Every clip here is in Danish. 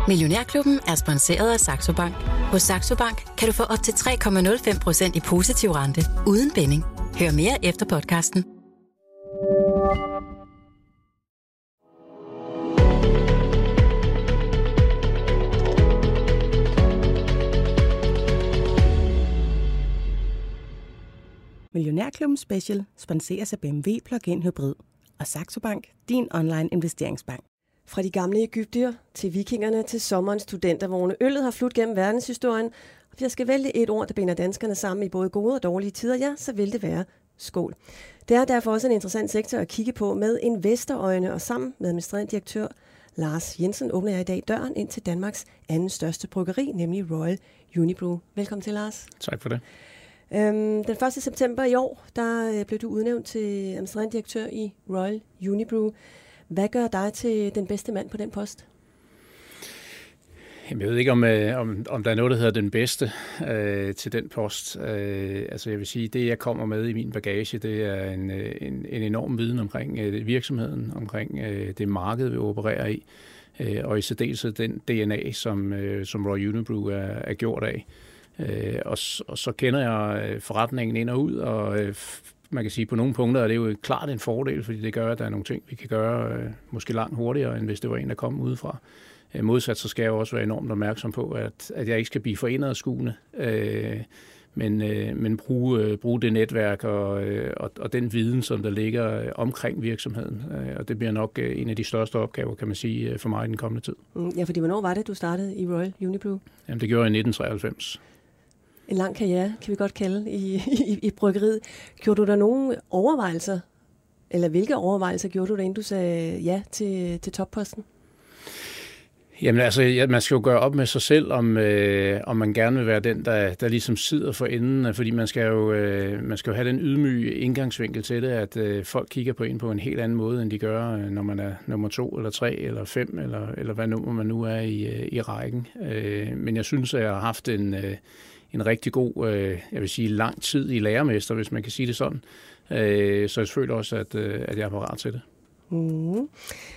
Millionærklubben er sponsoreret af Saxo Bank. Hos Saxo Bank kan du få op til 3,05% i positiv rente uden binding. Hør mere efter podcasten. Millionærklubben Special sponseres af BMW Plug-in Hybrid og Saxo Bank, din online investeringsbank. Fra de gamle egyptier til vikingerne til sommerens studentervogne. Øllet har flut gennem verdenshistorien. Og hvis jeg skal vælge et ord, der binder danskerne sammen i både gode og dårlige tider, ja, så vil det være skål. Det er derfor også en interessant sektor at kigge på med investorøjne, og sammen med administrerende direktør Lars Jensen åbner jeg i dag døren ind til Danmarks anden største bryggeri, nemlig Royal Unibrew. Velkommen til, Lars. Tak for det. Den 1. september i år, der blev du udnævnt til administrerende direktør i Royal Unibrew. Hvad gør dig til den bedste mand på den post? Jeg ved ikke, om der er noget, der hedder den bedste til den post. Altså jeg vil sige, det jeg kommer med i min bagage, det er en enorm viden omkring virksomheden, omkring det marked, vi opererer i, og i særdeleshed den DNA, som Royal Unibrew er gjort af. Og så kender jeg forretningen ind og ud, og man kan sige, at på nogle punkter er det jo klart en fordel, fordi det gør, at der er nogle ting, vi kan gøre måske langt hurtigere, end hvis det var en, der kom udefra. Modsat så skal jeg også være enormt opmærksom på, at jeg ikke skal blive for indadskuende, men bruge det netværk og den viden, som der ligger omkring virksomheden. Og det bliver nok en af de største opgaver, kan man sige, for mig i den kommende tid. Ja, fordi hvornår var det, du startede i Royal Unibrew? Jamen, det gjorde jeg i 1993. En lang karriere, kan vi godt kalde, i bryggeriet. Gjorde du der nogle overvejelser, eller hvilke overvejelser gjorde du der, inden du sagde ja til topposten? Jamen altså, man skal jo gøre op med sig selv, om man gerne vil være den, der ligesom sidder for enden, fordi man skal jo have den ydmyge indgangsvinkel til det, at folk kigger på en på en helt anden måde, end de gør, når man er nummer 2 eller 3 eller 5, eller hvad nummer man nu er i rækken. Men jeg synes, at jeg har haft en rigtig god, jeg vil sige, lang tid i lærermester, hvis man kan sige det sådan. Så jeg føler også, at jeg er parat til det. Mm.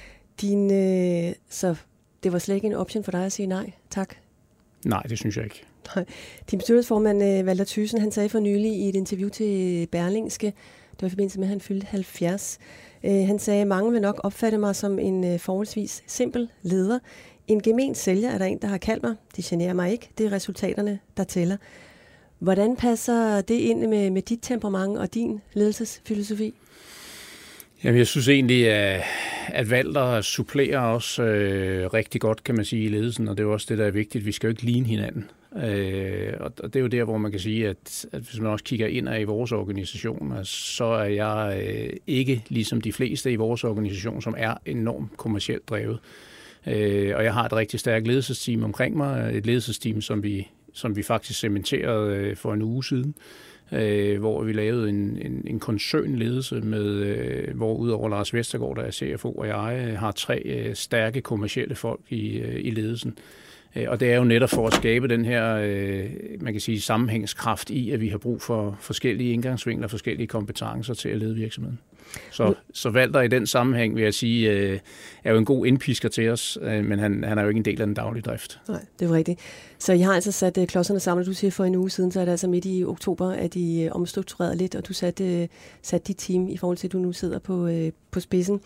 Så det var slet ikke en option for dig at sige nej, tak? Nej, det synes jeg ikke. Nej. Din bestyrelsesformand, Walter Thyssen, han sagde for nylig i et interview til Berlingske, det var i forbindelse med, at han fyldte 70. Han sagde, mange vil nok opfatte mig som en forholdsvis simpel leder. En gemen sælger er der en, der har kaldt mig. De generer mig ikke. Det er resultaterne, der tæller. Hvordan passer det ind med dit temperament og din ledelsesfilosofi? Jamen, jeg synes egentlig, at Walter supplerer os rigtig godt, kan man sige, i ledelsen, og det er også det, der er vigtigt. Vi skal jo ikke ligne hinanden. Og det er jo der, hvor man kan sige, at hvis man også kigger indad i vores organisation, så er jeg ikke ligesom de fleste i vores organisation, som er enormt kommercielt drevet. Og jeg har et rigtig stærkt ledelsesteam omkring mig, et ledelsesteam, som vi faktisk cementerede for en uge siden, hvor vi lavede en koncernledelse med, hvor udover Lars Vestergaard, der er CFO, og jeg har 3 stærke kommercielle folk i ledelsen. Og det er jo netop for at skabe den her, man kan sige, sammenhængskraft i, at vi har brug for forskellige indgangsvinkler, forskellige kompetencer til at lede virksomheden. Så Walter i den sammenhæng, vil jeg sige, er jo en god indpisker til os, men han er jo ikke en del af den daglige drift. Nej, det er rigtigt. Så I har altså sat klodserne sammen, du siger for en uge siden, så er det altså midt i oktober, at I omstruktureret lidt, og du satte dit team i forhold til, at du nu sidder på spidsen.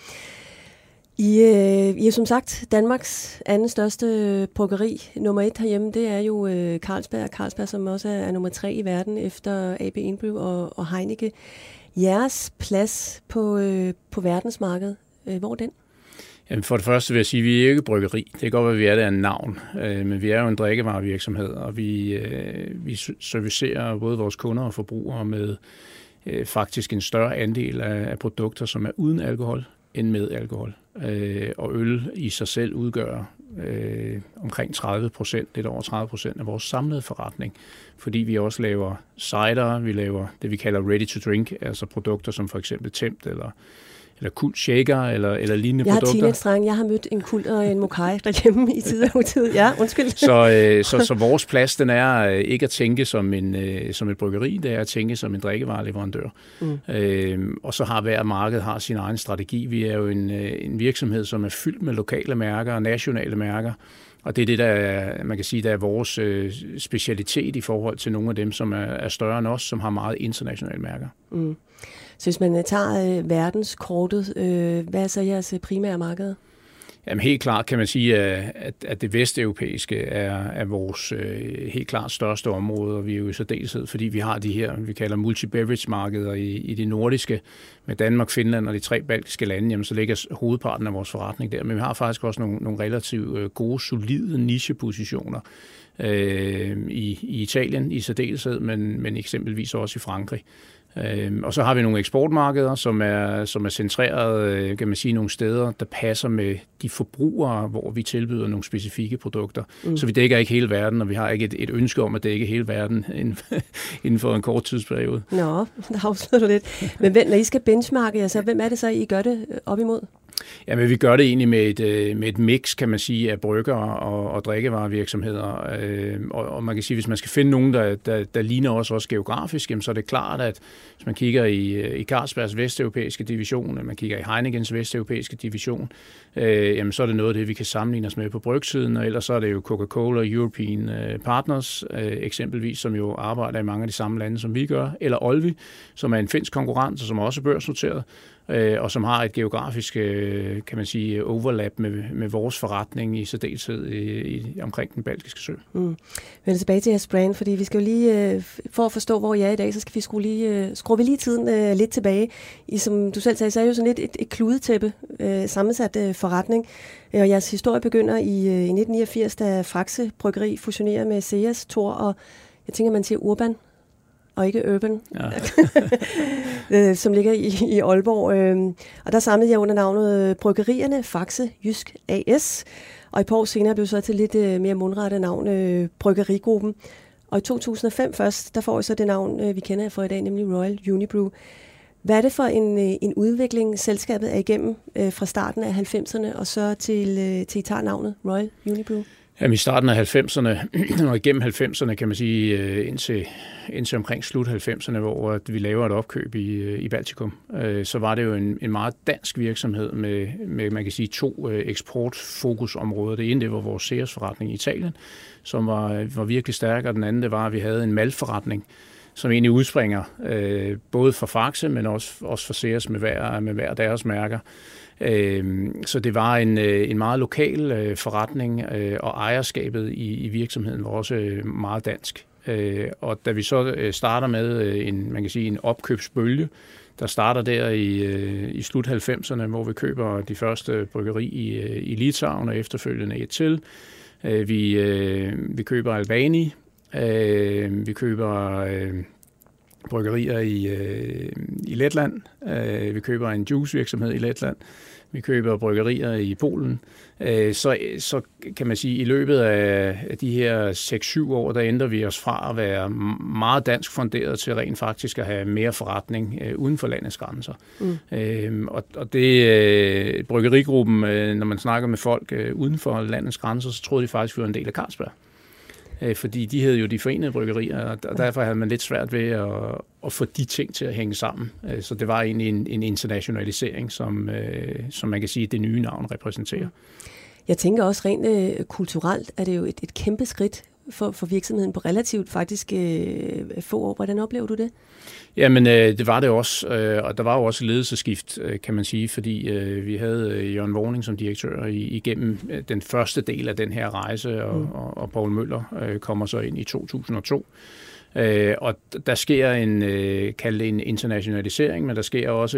I er som sagt Danmarks anden største bryggeri. Nummer 1 herhjemme, det er jo Carlsberg, som også er nummer 3 i verden efter AB InBev og Heineken. Jeres plads på verdensmarkedet, hvor er den? Jamen for det første vil jeg sige, at vi er ikke bryggeri. Det kan godt være, at vi er det af en navn, men vi er jo en drikkevarevirksomhed, og vi servicerer både vores kunder og forbrugere med faktisk en større andel af produkter, som er uden alkohol end med alkohol. Og øl i sig selv udgør omkring 30%, lidt over 30% af vores samlede forretning, fordi vi også laver cider, vi laver det, vi kalder ready to drink, altså produkter som for eksempel Tempt kult shaker eller lignende produkter. Jeg har teenage-dreng. Jeg har mødt en kult og en mokai derhjemme i tid og utid. Ja, undskyld. Så vores plads, den er ikke at tænke som et bryggeri, det er at tænke som en drikkevareleverandør. Og så har hver marked sin egen strategi. Vi er jo en virksomhed, som er fyldt med lokale mærker og nationale mærker. Og det er det, man kan sige, der er vores specialitet i forhold til nogle af dem, som er større end os, som har meget internationale mærker. Så hvis man tager verdenskortet, hvad er så jeres primære marked? Jamen helt klart kan man sige, at det vesteuropæiske er vores helt klart største område, og vi er jo i særdeleshed, fordi vi har de her, vi kalder multi-beverage-markeder i det nordiske, med Danmark, Finland og de 3 baltiske lande, jamen så ligger hovedparten af vores forretning der. Men vi har faktisk også nogle relativt gode, solide nichepositioner i Italien i særdeleshed, men eksempelvis også i Frankrig. Og så har vi nogle eksportmarkeder, som er centreret, kan man sige, nogle steder, der passer med de forbrugere, hvor vi tilbyder nogle specifikke produkter. Så vi dækker ikke hele verden, og vi har ikke et ønske om at dække hele verden inden for en kort tidsperiode. Nå, der afslører du lidt. Men når I skal benchmarke, så hvem er det så, I gør det op imod? Ja, men vi gør det egentlig med et mix, kan man sige, af brygger og drikkevarevirksomheder. Og man kan sige, hvis man skal finde nogen, der ligner os også geografisk, jamen, så er det klart, at hvis man kigger i Carlsbergs vesteuropæiske division, man kigger i Heinekens vesteuropæiske division, jamen, så er det noget af det, vi kan sammenligne os med på brygsiden, og ellers så er det jo Coca-Cola European Partners eksempelvis, som jo arbejder i mange af de samme lande, som vi gør, eller Olvi, som er en finsk konkurrent, og som også er børsnoteret, og som har et geografisk, kan man sige, overlap med vores forretning i særdeleshed omkring den baltiske sø. Men tilbage til jeres brand, fordi vi skal jo lige, for at forstå, hvor jeg er i dag, så skal vi skruer vi lige tiden lidt tilbage. Som du selv sagde, så er jo sådan et kludetæppe, sammensat forretning. Og jeres historie begynder i 1989, da Faxe Bryggeri fusionerer med Ceres, Thor, og jeg tænker, man siger Urban, og ikke Urban, som ligger i Aalborg. Og der samlede jeg under navnet Bryggerierne Faxe Jysk A/S, og et par år senere blev så til lidt mere mundrette navn Bryggerigruppen. Og i 2005 først, der får jeg så det navn, vi kender for i dag, nemlig Royal Unibrew. Hvad er det for en udvikling, selskabet er igennem fra starten af 90'erne, og så til I tager navnet Royal Unibrew? Jamen, i starten af 90'erne, og igennem 90'erne, kan man sige, indtil omkring slut 90'erne, hvor vi laver et opkøb i Baltikum, så var det jo en meget dansk virksomhed med man kan sige, 2 eksportfokusområder. Det ene, det var vores Ceres-forretning i Italien, som var virkelig stærk, og den anden, det var, at vi havde en maltforretning, som egentlig udspringer både for Faxe, men også for Ceres med hver deres mærker. Så det var en meget lokal forretning, og ejerskabet i virksomheden var også meget dansk. Og da vi så starter med en opkøbsbølge, der starter der i slut 90'erne, hvor vi køber de første bryggeri i Litauen og efterfølgende et til. Vi køber Albani, vi køber bryggerier i Letland, vi køber en juicevirksomhed i Letland, vi køber bryggerier i Polen. Så kan man sige, at i løbet af de her 6-7 år, der ændrer vi os fra at være meget dansk funderet til rent faktisk at have mere forretning uden for landets grænser. Og det bryggerigruppen, når man snakker med folk uden for landets grænser, så troede de faktisk, vi var en del af Carlsberg. Fordi de havde jo de forenede bryggerier, og derfor havde man lidt svært ved at få de ting til at hænge sammen. Så det var egentlig en internationalisering, som man kan sige, det nye navn repræsenterer. Jeg tænker også rent kulturelt, er det jo et kæmpe skridt for virksomheden på relativt faktisk få år. Hvordan oplever du det? Jamen, det var det også, og der var jo også ledelsesskift, kan man sige, fordi vi havde Jørgen Vorning som direktør igennem den første del af den her rejse, og Poul Møller kommer så ind i 2002. Og der sker en internationalisering, men der sker også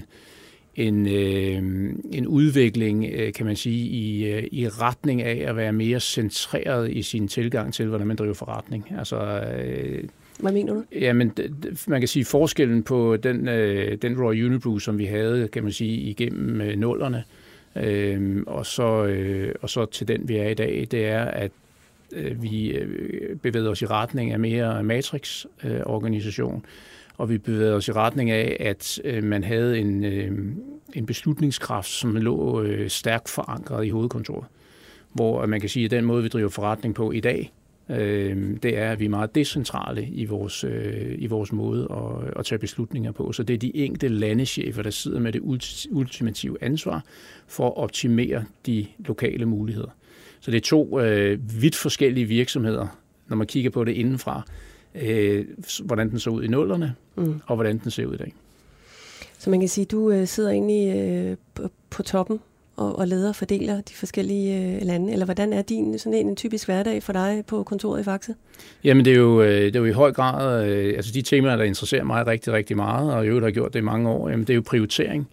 en udvikling, kan man sige, i retning af at være mere centreret i sin tilgang til, hvordan man driver forretning. Altså, hvad mener du? Jamen, man kan sige, forskellen på den Royal Unibrew, som vi havde, kan man sige, igennem 0'erne, og så til den, vi er i dag, det er, at vi bevæger os i retning af mere matrix-organisation, og vi bevægede os i retning af, at man havde en beslutningskraft, som lå stærkt forankret i hovedkontoret. Hvor man kan sige, at den måde, vi driver forretning på i dag, det er, at vi er meget decentrale i vores måde at tage beslutninger på. Så det er de enkelte landechefer, der sidder med det ultimative ansvar for at optimere de lokale muligheder. Så det er 2 vidt forskellige virksomheder, når man kigger på det indenfra, hvordan den så ud i 00'erne, og hvordan den ser ud i dag. Så man kan sige, at du sidder egentlig på toppen og leder og fordeler de forskellige lande, eller hvordan er din sådan en typisk hverdag for dig på kontoret i Faxe? Jamen det er jo i høj grad, altså de temaer, der interesserer mig rigtig, rigtig meget, og i øvrigt har gjort det i mange år, jamen det er jo prioritering.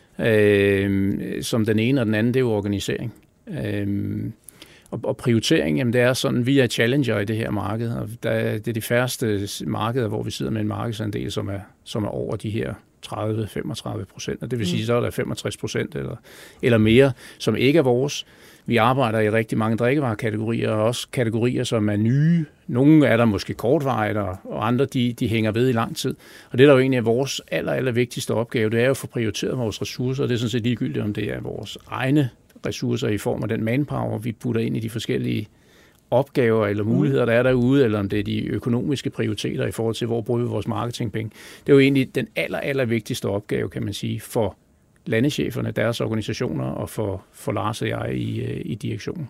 Som den ene, og den anden, det er jo organisering. Og prioritering, jamen det er sådan, vi er challenger i det her marked, og det er de færreste markeder, hvor vi sidder med en markedsandel, som er over de her 30-35%, og det vil sige, så er der 65% eller mere, som ikke er vores. Vi arbejder i rigtig mange drikkevarekategorier, og også kategorier, som er nye. Nogle er der måske kortvarigt, og andre de hænger ved i lang tid. Og det, der jo egentlig er vores aller vigtigste opgave, det er jo at få prioriteret vores ressourcer, og det er sådan set ligegyldigt, om det er vores egne ressourcer i form af den manpower, vi putter ind i de forskellige opgaver eller muligheder, der er derude, eller om det er de økonomiske prioriteter i forhold til, hvor bruger vi vores marketingpenge. Det er jo egentlig den aller vigtigste opgave, kan man sige, for landecheferne, deres organisationer og for Lars og jeg i direktionen.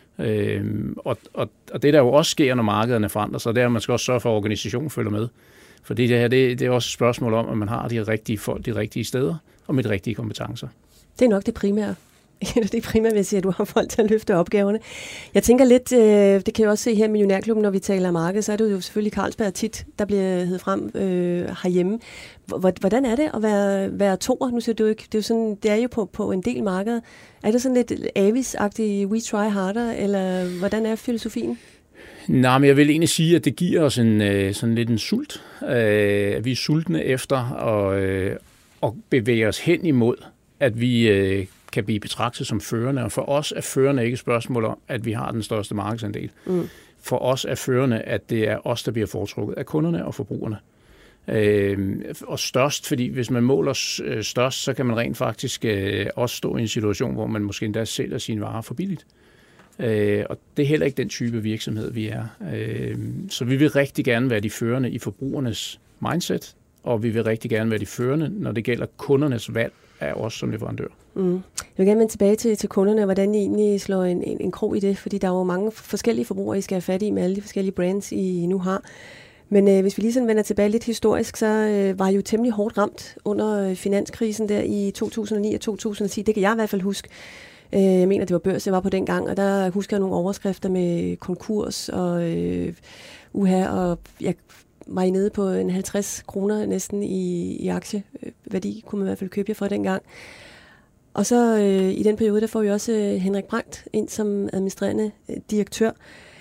Og det, der jo også sker, når markederne forandrer sig, det er, at man skal også sørge for, at organisationen følger med. For det her, det er også et spørgsmål om, at man har de rigtige folk de rigtige steder og med de rigtige kompetencer. Det er nok det primære. Det er primært, vil jeg sige, at du har folk til at løfte opgaverne. Jeg tænker lidt, det kan jeg også se her i Millionærklubben, når vi taler marked, så er det jo selvfølgelig Carlsberg tit, der bliver heddet frem herhjemme. Hvordan er det at være toer? Nu siger du ikke, det er jo på en del markeder. Er det sådan lidt Avis-agtigt, we try harder, eller hvordan er filosofien? Nej, men jeg vil egentlig sige, at det giver os sådan lidt en sult. Vi er sultne efter at bevæge os hen imod, at vi kan blive betragtet som førende, og for os er førende ikke et spørgsmål om, at vi har den største markedsandel. For os er førende, at det er os, der bliver foretrukket af kunderne og forbrugerne. Og størst, fordi hvis man måler størst, så kan man rent faktisk også stå i en situation, hvor man måske endda sælger sine varer for billigt. Og det er heller ikke den type virksomhed, vi er. Så vi vil rigtig gerne være de førende i forbrugernes mindset, og vi vil rigtig gerne være de førende, når det gælder kundernes valg af os som leverandør. Jeg vil gerne vende tilbage til kunderne, hvordan I egentlig slår en krog i det, fordi der er jo mange forskellige forbrugere, I skal have fat i med alle de forskellige brands, I nu har. Men hvis vi lige sådan vender tilbage lidt historisk, så var I jo temmelig hårdt ramt under finanskrisen der i 2009 og 2010. Det kan jeg i hvert fald huske. Jeg mener, det var Børs, jeg var på den gang, og der husker jeg nogle overskrifter med konkurs og og jeg var I nede på en 50 kroner næsten i aktieværdi, kunne man i hvert fald købe jer for dengang. Og så i den periode, der får vi også Henrik Brandt ind som administrerende direktør.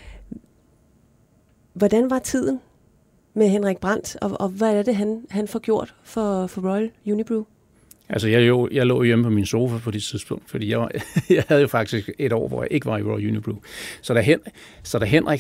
Hvordan var tiden med Henrik Brandt, og hvad er det, han får gjort for Royal Unibrew? Altså, jeg lå hjemme på min sofa på det tidspunkt, fordi jeg havde jo faktisk et år, hvor jeg ikke var i Royal Unibrew. Så da Henrik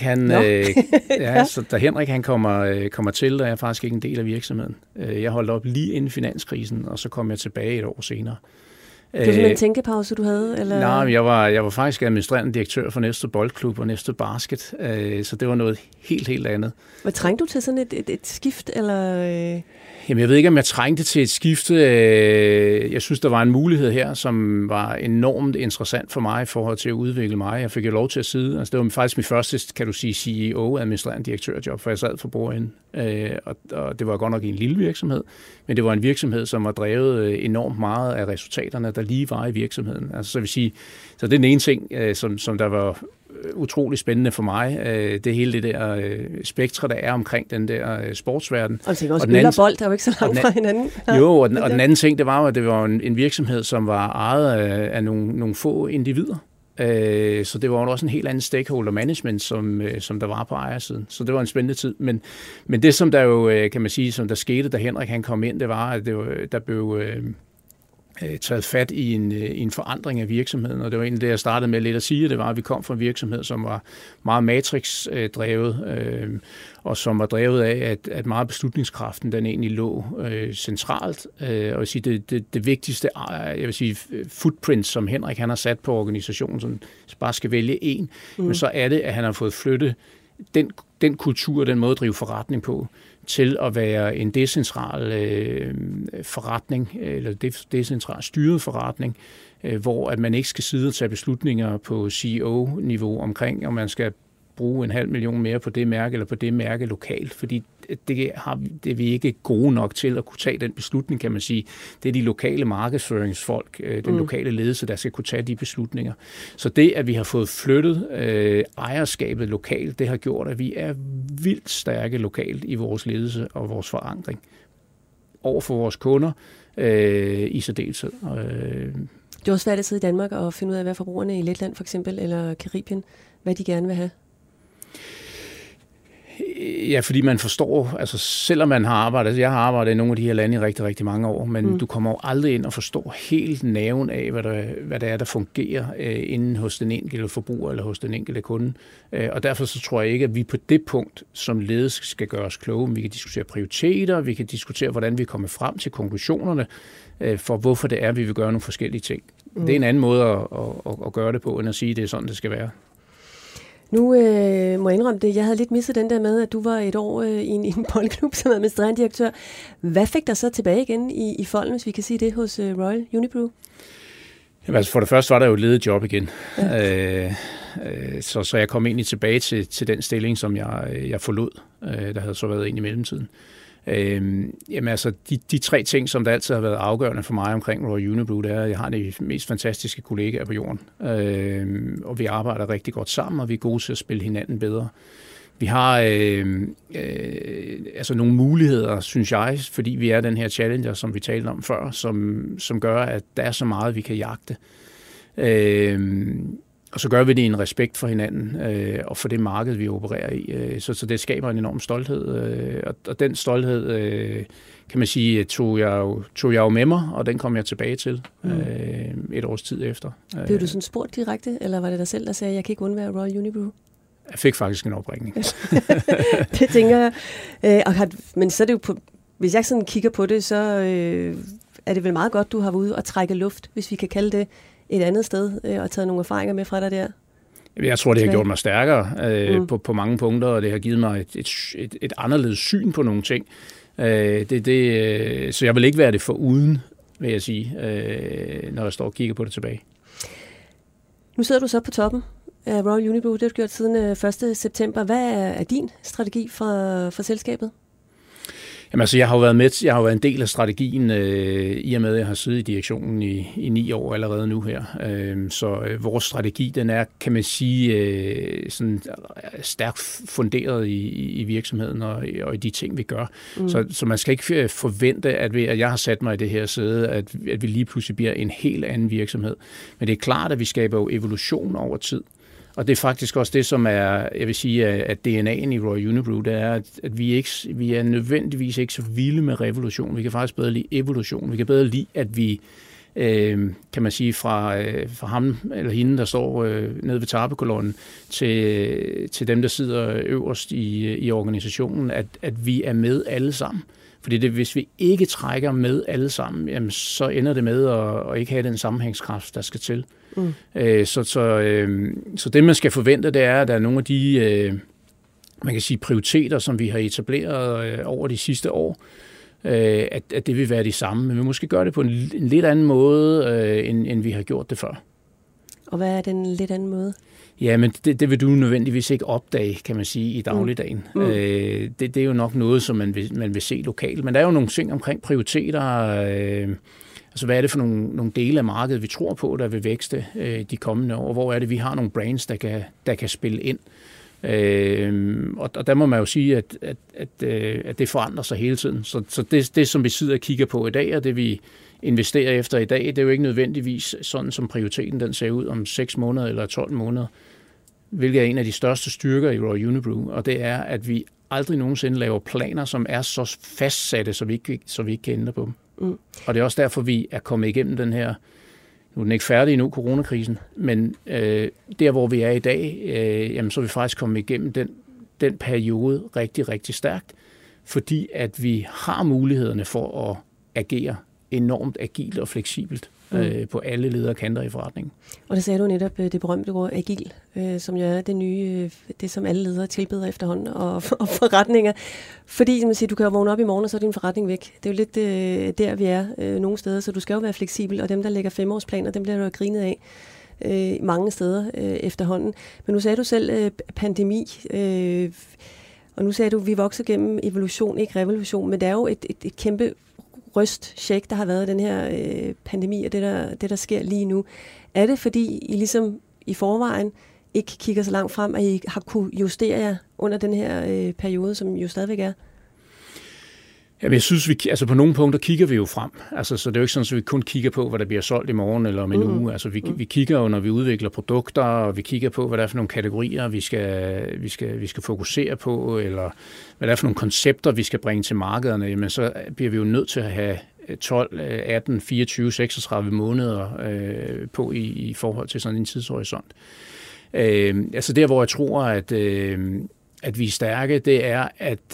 han kommer til, der er jeg faktisk ikke en del af virksomheden. Jeg holdt op lige inden finanskrisen, og så kom jeg tilbage et år senere. Det var simpelthen en tænkepause, du havde? Eller? Nej, jeg var faktisk administrerende direktør for Næste Boldklub og Næste Basket, så det var noget helt andet. Hvad trængte du til sådan et skift, eller? Jamen, jeg ved ikke, om jeg trængte til et skifte. Jeg synes, der var en mulighed her, som var enormt interessant for mig i forhold til at udvikle mig. Jeg fik jo lov til at sidde. Altså, det var faktisk mit første, kan du sige, CEO, administrerende direktørjob, for jeg sad for bordenden. Og det var godt nok en lille virksomhed, men det var en virksomhed, som var drevet enormt meget af resultaterne, der lige var i virksomheden. Altså, så vil sige, så det er den ene ting, som der var utrolig spændende for mig. Det hele det der spektre, der er omkring den der sportsverden. Og tænker også, øl og bold er jo ikke så langt fra hinanden. Jo, og den anden ting, det var jo, at det var en virksomhed, som var ejet af nogle få individer. Så det var også en helt anden stakeholder management, som der var på ejersiden. Så det var en spændende tid. Men det, som der jo, kan man sige, som der skete, da Henrik han kom ind, det var, at der blev taget fat i en forandring af virksomheden, og det var egentlig det, jeg startede med lidt at sige, det var, at vi kom fra en virksomhed, som var meget matrix-drevet, og som var drevet af, at meget beslutningskraften, den egentlig lå centralt, og jeg vil sige, det vigtigste, jeg vil sige, footprint, som Henrik han har sat på organisationen, som bare skal vælge en, men så er det, at han har fået flyttet den kultur, den måde at drive forretning på, til at være en decentral forretning, eller decentral styret forretning, hvor at man ikke skal sidde og tage beslutninger på CEO-niveau omkring, om man skal bruge 500.000 mere på det mærke eller på det mærke lokalt, fordi det er vi ikke gode nok til at kunne tage den beslutning, kan man sige. Det er de lokale markedsføringsfolk, den lokale ledelse, der skal kunne tage de beslutninger. Så det, at vi har fået flyttet ejerskabet lokalt, det har gjort, at vi er vildt stærke lokalt i vores ledelse og vores forankring over for vores kunder i særdeleshed. Det er også svært at sidde i Danmark og finde ud af, hvad forbrugerne i Letland for eksempel, eller Karibien, hvad de gerne vil have. Ja, fordi man forstår, altså selvom man har arbejdet, jeg har arbejdet i nogle af de her lande i rigtig, rigtig mange år, men du kommer jo aldrig ind og forstår helt nerven af, hvad det er, der fungerer inden hos den enkelte forbruger eller hos den enkelte kunde. Og derfor så tror jeg ikke, at vi på det punkt som ledelse skal gøre os kloge. Vi kan diskutere prioriteter, vi kan diskutere, hvordan vi kommer frem til konklusionerne for, hvorfor det er, vi vil gøre nogle forskellige ting. Det er en anden måde at gøre det på, end at sige, at det er sådan, det skal være. Nu må jeg indrømme det. Jeg havde lidt misset den der med, at du var et år i en boldklub som administrerende direktør. Hvad fik dig så tilbage igen i folden, hvis vi kan sige det, hos Royal Unibrew? Jamen, altså for det første var der jo et ledet job igen. Ja. Så jeg kom egentlig tilbage til den stilling, som jeg forlod. Der havde så været en i mellemtiden. Jamen altså, de tre ting, som der altid har været afgørende for mig omkring Royal Unibrew, det er, at jeg har de mest fantastiske kollegaer på jorden. Og vi arbejder rigtig godt sammen, og vi er gode til at spille hinanden bedre. Vi har altså nogle muligheder, synes jeg, fordi vi er den her challenger, som vi talte om før, som gør, at der er så meget, vi kan jagte. Og så gør vi det i en respekt for hinanden og for det marked, vi opererer i. Så det skaber en enorm stolthed. Og den stolthed, kan man sige, tog jeg jo med mig, og den kom jeg tilbage til et års tid efter. Blev du sådan spurgt direkte, eller var det dig selv, der sagde, at jeg kan ikke undvære Royal Unibrew? Jeg fik faktisk en opringning. Det tænker jeg. Men så er det jo hvis jeg sådan kigger på det, så er det vel meget godt, du har været ude og trække luft, hvis vi kan kalde det, et andet sted, og taget nogle erfaringer med fra dig der? Jeg tror, det har gjort mig stærkere på mange punkter, og det har givet mig et anderledes syn på nogle ting. Så jeg vil ikke være det foruden, vil jeg sige, når jeg står og kigger på det tilbage. Nu sidder du så på toppen af Royal Unibrew. Det har du gjort siden 1. september. Hvad er din strategi for selskabet? Jamen altså, jeg har jo været en del af strategien, i og med, at jeg har siddet i direktionen i 9 år allerede nu her. Så vores strategi, den er, kan man sige, sådan stærkt funderet i virksomheden og i de ting, vi gør. Så man skal ikke forvente, at jeg har sat mig i det her sæde, at vi lige pludselig bliver en helt anden virksomhed. Men det er klart, at vi skaber jo evolution over tid. Og det er faktisk også det, som er, jeg vil sige, at DNA'en i Royal Unibrew, det er, at vi er nødvendigvis ikke så vilde med revolution. Vi kan faktisk bedre lide evolution. Vi kan bedre lide, at vi, kan man sige, fra ham eller hende, der står nede ved tarpekolonnen, til dem, der sidder øverst i organisationen, at vi er med alle sammen. Fordi hvis vi ikke trækker med alle sammen, jamen, så ender det med at ikke have den sammenhængskraft, der skal til. Så det, man skal forvente, det er, at der er nogle af de man kan sige, prioriteter, som vi har etableret over de sidste år, at det vil være de samme. Men vi måske gøre det på en lidt anden måde, end vi har gjort det før. Og hvad er den lidt anden måde? Ja, men det vil du nødvendigvis ikke opdage, kan man sige, i dagligdagen. Det er jo nok noget, som man vil se lokalt. Men der er jo nogle ting omkring prioriteter. Altså, hvad er det for nogle dele af markedet, vi tror på, der vil vækste de kommende år? Hvor er det, vi har nogle brands, der kan spille ind? Og der må man jo sige, at det forandrer sig hele tiden. Så det, som vi sidder og kigger på i dag, og det vi investerer efter i dag, det er jo ikke nødvendigvis sådan, som prioriteten den ser ud om 6 måneder eller 12 måneder, hvilket er en af de største styrker i Royal Unibrew, og det er, at vi aldrig nogensinde laver planer, som er så fastsatte, så vi ikke kan ændre på dem. Og det er også derfor, vi er kommet igennem den her, nu er den ikke færdig endnu, coronakrisen, men der, hvor vi er i dag, jamen, så er vi faktisk kommet igennem den periode rigtig, rigtig stærkt, fordi at vi har mulighederne for at agere enormt agilt og fleksibelt på alle ledere kanter i forretningen. Og der sagde du netop det berømte ord agil, som jo er det nye, det som alle ledere tilbeder efterhånden, og forretninger. Fordi, som man siger, du kan jo vågne op i morgen, og så er din forretning væk. Det er jo lidt der, vi er nogle steder, så du skal jo være fleksibel, og dem, der lægger 5-årsplaner, dem bliver du grinet af mange steder efterhånden. Men nu sagde du selv pandemi, og nu sagde du, at vi vokser gennem evolution, ikke revolution, men det er jo et kæmpe rystcheck, der har været den her pandemi, og det der sker lige nu. Er det, fordi I ligesom i forvejen ikke kigger så langt frem, at I har kunne justere jer under den her periode, som jo stadigvæk er? Jamen, jeg synes, på nogle punkter kigger vi jo frem. Altså, så det er jo ikke sådan, at vi kun kigger på, hvad der bliver solgt i morgen eller om en uge. Altså, vi kigger jo, når vi udvikler produkter, og vi kigger på, hvad der er for nogle kategorier, vi skal fokusere på, eller hvad der er for nogle koncepter, vi skal bringe til markederne. Jamen, så bliver vi jo nødt til at have 12, 18, 24, 36 måneder på i forhold til sådan en tidshorisont. Altså, der, hvor jeg tror, at vi er stærke, det er, at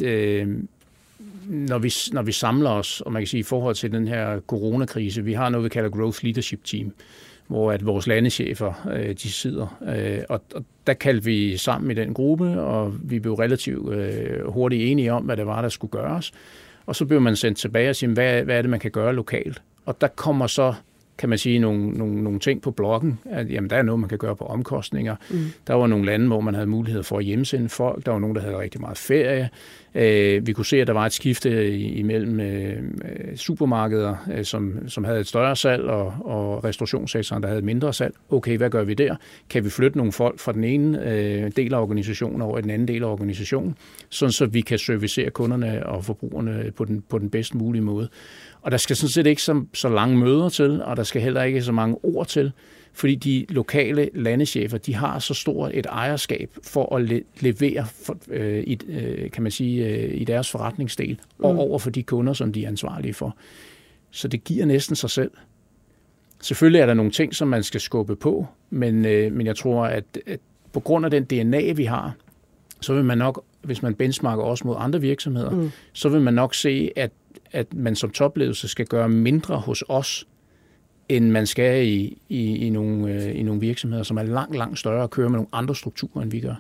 når vi samler os, og man kan sige i forhold til den her coronakrise, vi har noget, vi kalder Growth Leadership Team, hvor at vores landechefer, de sidder. Og der kaldte vi sammen i den gruppe, og vi blev relativt hurtigt enige om, hvad det var, der skulle gøres. Og så blev man sendt tilbage og sige, hvad er det, man kan gøre lokalt? Og der kommer så, kan man sige, nogle ting på bloggen, at jamen, der er noget, man kan gøre på omkostninger. Der var nogle lande, hvor man havde mulighed for at hjemsende folk. Der var nogen, der havde rigtig meget ferie. Vi kunne se, at der var et skifte imellem supermarkeder, som havde et større salg, og restaurationssektoren, der havde et mindre salg. Okay, hvad gør vi der? Kan vi flytte nogle folk fra den ene del af organisationen over i den anden del af organisationen, sådan så vi kan servicere kunderne og forbrugerne på den bedst mulige måde? Og der skal sådan set ikke så lange møder til, og der skal heller ikke så mange ord til, fordi de lokale landechefer, de har så stort et ejerskab for at levere, kan man sige, i deres forretningsdel, og over for de kunder, som de er ansvarlige for. Så det giver næsten sig selv. Selvfølgelig er der nogle ting, som man skal skubbe på, men jeg tror, at på grund af den DNA, vi har, så vil man nok, hvis man benchmarker også mod andre virksomheder, så vil man nok se, at man som topledelse skal gøre mindre hos os, end man skal i nogle virksomheder, som er langt, langt større og kører med nogle andre strukturer, end vi gør.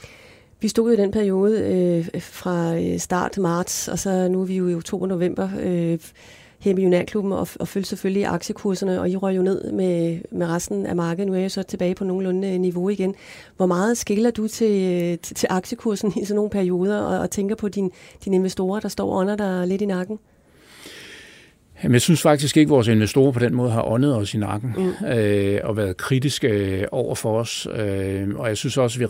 Vi stod jo i den periode fra start marts, og så nu er vi jo i oktober-november her i Millionærklubben og følger selvfølgelig aktiekurserne, og I røg jo ned med resten af markedet. Nu er jeg så tilbage på nogenlunde niveau igen. Hvor meget skiller du til aktiekursen i sådan nogle perioder, og tænker på dine investorer, der står under dig lidt i nakken? Jamen, jeg synes faktisk ikke, at vores investorer på den måde har åndet os i nakken og været kritiske over for os. Og jeg synes også,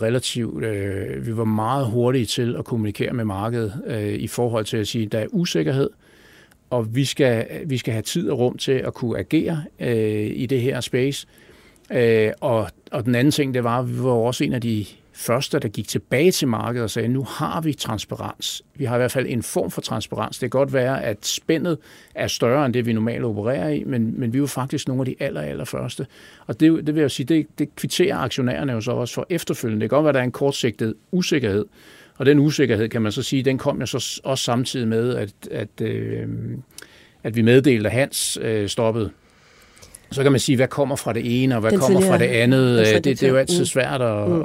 at vi var meget hurtige til at kommunikere med markedet i forhold til at sige, at der er usikkerhed, og vi skal have tid og rum til at kunne agere i det her space. Og den anden ting, det var, at vi var også en af de første, der gik tilbage til markedet og sagde, nu har vi transparens. Vi har i hvert fald en form for transparens. Det kan godt være, at spændet er større end det, vi normalt opererer i, men vi var faktisk nogle af de allerførste. Og det vil jeg sige, det kvitterer aktionærerne jo så også for efterfølgende. Det kan godt være, at der er en kortsigtet usikkerhed, og den usikkerhed, kan man så sige, den kom jo så også samtidig med, at vi meddelte, at Hans stoppede. Så kan man sige, hvad kommer fra det ene, og hvad kommer fra det andet. Det er jo altid svært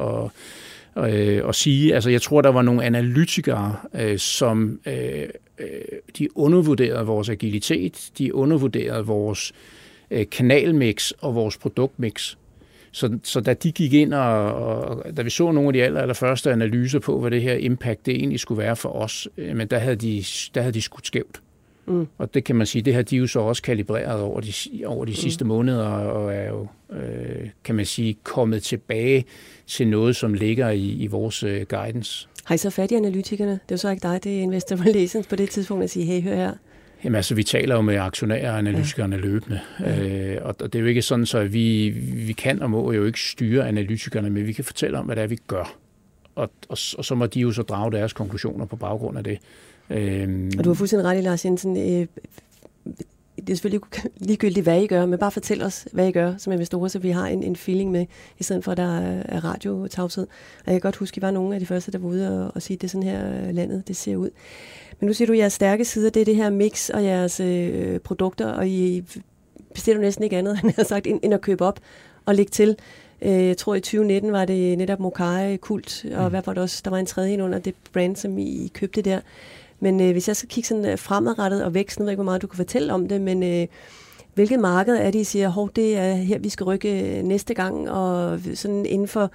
at sige. Altså, jeg tror, der var nogle analytikere, som de undervurderede vores agilitet, de undervurderede vores kanalmix og vores produktmix. Så da de gik ind, og da vi så nogle af de allerførste analyser på, hvad det her impact det egentlig skulle være for os, men der havde de skudt skævt. Og det kan man sige, det har de jo så også kalibreret over de sidste måneder, og er jo, kan man sige, kommet tilbage til noget, som ligger i vores guidance. Har I så fat i analytikerne? Det er jo så ikke dig, det er Investor Relations på det tidspunkt at sige, hey, hør her. Jamen altså, vi taler jo med aktionærer og analytikerne løbende, og det er jo ikke sådan, så vi kan og må jo ikke styre analytikerne, men vi kan fortælle om, hvad det er, vi gør. Og så må de jo så drage deres konklusioner på baggrund af det. Og du har fuldstændig ret i, Lars Jensen. det er selvfølgelig ligegyldigt, hvad I gør, men bare fortæl os, hvad I gør som investorer, så vi har en feeling med, i stedet for, at der er radiotavshed. Og jeg kan godt huske, at I var nogle af de første, der var ude og sige, at det er sådan her landet, det ser ud. Men nu siger du, at jeres stærke sider, det er det her mix og jeres produkter, og I bestiller næsten ikke andet, han har sagt, end at købe op og lægge til. Jeg tror, i 2019 var det netop Mokai Kult, og hvad var det også? Der var en tredje ind under det brand, som I købte der. Men hvis jeg skal kigge sådan fremadrettet og væksten, jeg ved ikke, hvor meget du kan fortælle om det, men hvilket marked er det, I siger, det er her, vi skal rykke næste gang, og sådan inden for,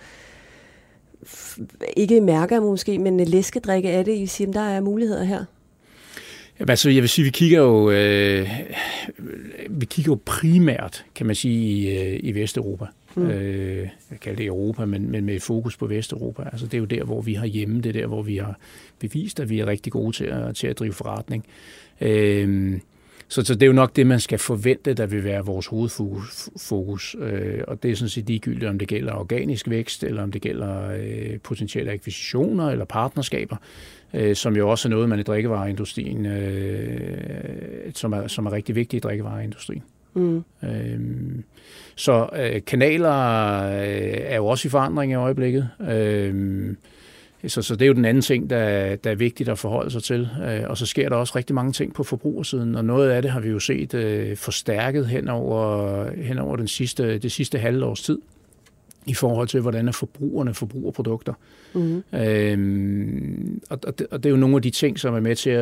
ikke mærker måske, men læskedrikke er det, I siger, der er muligheder her? Jamen, altså, jeg vil sige, vi kigger jo primært, kan man sige, i Vesteuropa. Jeg kalder det Europa, men med fokus på Vesteuropa. Altså, det er jo der, hvor vi har hjemme. Det er der, hvor vi har bevist, at vi er rigtig gode til at drive forretning. Så det er jo nok det, man skal forvente, der vil være vores hovedfokus. Og det er sådan set ligegyldigt, om det gælder organisk vækst, eller om det gælder potentielle akquisitioner eller partnerskaber, som jo også er noget, man i drikkevareindustrien, som er rigtig vigtigt i drikkevareindustrien. Så kanaler er jo også i forandring i øjeblikket. Så det er jo den anden ting, der er vigtigt at forholde sig til. Og så sker der også rigtig mange ting på forbrugersiden, og noget af det har vi jo set forstærket hen over det sidste halve års tid i forhold til, hvordan forbrugerne forbruger produkter. Og det er jo nogle af de ting, som er med til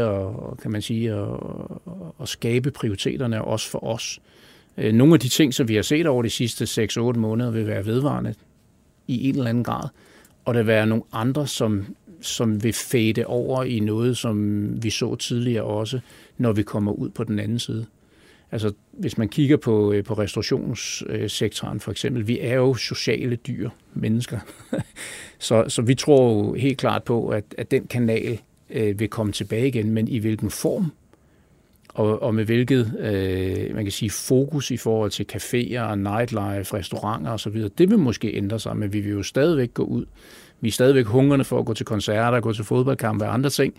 at skabe prioriteterne også for os. Nogle af de ting, som vi har set over de sidste 6-8 måneder, vil være vedvarende i en eller anden grad, og der vil være nogle andre, som vil fade over i noget, som vi så tidligere også, når vi kommer ud på den anden side. Altså, hvis man kigger på restaurationssektoren for eksempel, vi er jo sociale dyr, mennesker. så vi tror jo helt klart på, at den kanal vil komme tilbage igen, men i hvilken form? Og med hvilket, man kan sige, fokus i forhold til caféer, nightlife, restauranter osv., det vil måske ændre sig, men vi vil jo stadigvæk gå ud. Vi er stadigvæk hungrende for at gå til koncerter, gå til fodboldkampe og andre ting.